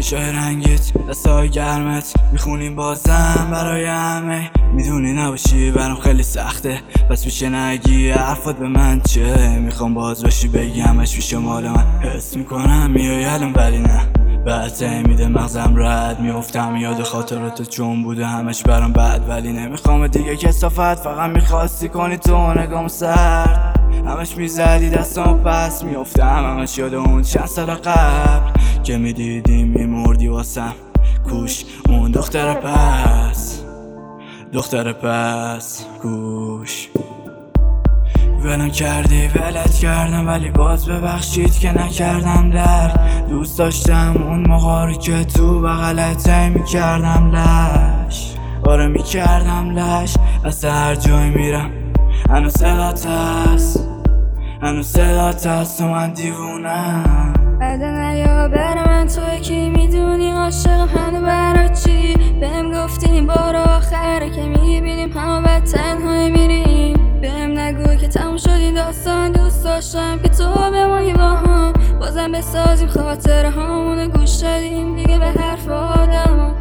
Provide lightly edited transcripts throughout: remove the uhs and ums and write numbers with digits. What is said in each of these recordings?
چشای رنگیت، دستای گرمت، میخونیم بازم برای همه. میدونی نباشی برام خیلی سخته، پس میشه نگی حرفات به من چه. میخوام باز باشی بگی همش پیش مال من. حس میکنم میای الان ولی نه، بعد میده مغزم رد میافتم یاد خاطرات چون بوده همش برام بد. ولی نمیخوام دیگه کثافت، فقط میخواستی کنی تو نگام سرد. همش میزدی دستام پس میافتم همش یاد اون چند سال قبل که میدیدی میمردی واسم. کوش اون دختر پس کوش. ولم کردی ولت کردم ولی باز ببخشید که نکردم درد. دوست داشتم اون موقعی که تو بغلت میکردم لش. آره میکردم لش. از هر جای میرم هنوز صدات هست و من دیوونم. بعد نیا بر من توی کی میدونی عاشقم هنو برا چی. بهم گفتی بار آخره که میبینیم همه بعد تنهایی میریم. بهم نگو که تموم شد این داستان، دوست داشتم که تو بمانی با هم. بازم بسازیم خاطره همونو گوش دادیم دیگه به حرف آدم.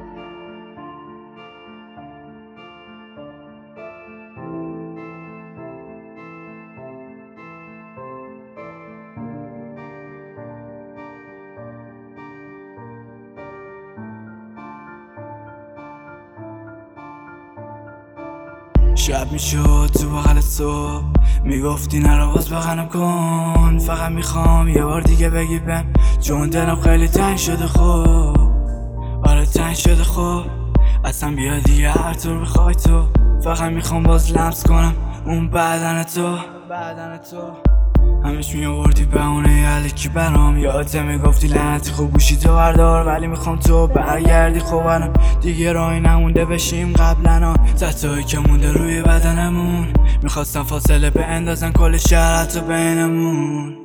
شب میشد تو بغل صبح میگفتی نرو باز بغلم کن. فقط میخوام یه بار دیگه بگی بهم چون دلم خیلی تنگ شده. خب آره تنگ شده. خب اصلا بیا دیگه هر طور بخوای تو. فقط میخوام باز لمس کنم اون بدن تو. همش میآوردی بهونه الکی برام. یادت میگفتی لعنتی خوب گوشی تو بردار ولی میخوام تو برگردی. خب الان دیگه راهی نمونده بشیم قبلنا. تتویی که مونده روی بدنمون میخواستم فاصله به اندازن کل شهر حتی بینمون.